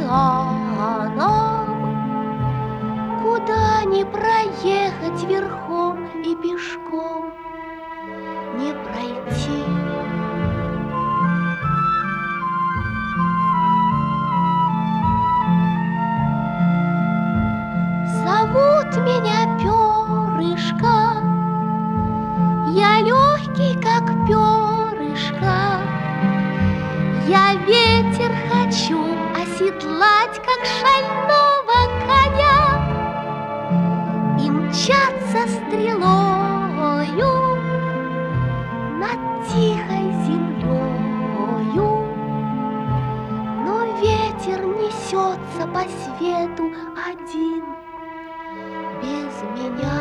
океаном. Куда не проехать верхом и пешком, не пройти. Зовут меня Перышко, я легкий, как перышко. Я ветер хочу оседлать, как шального коня, и мчаться стрелою над тихой землею. Но ветер несется по свету один, без меня.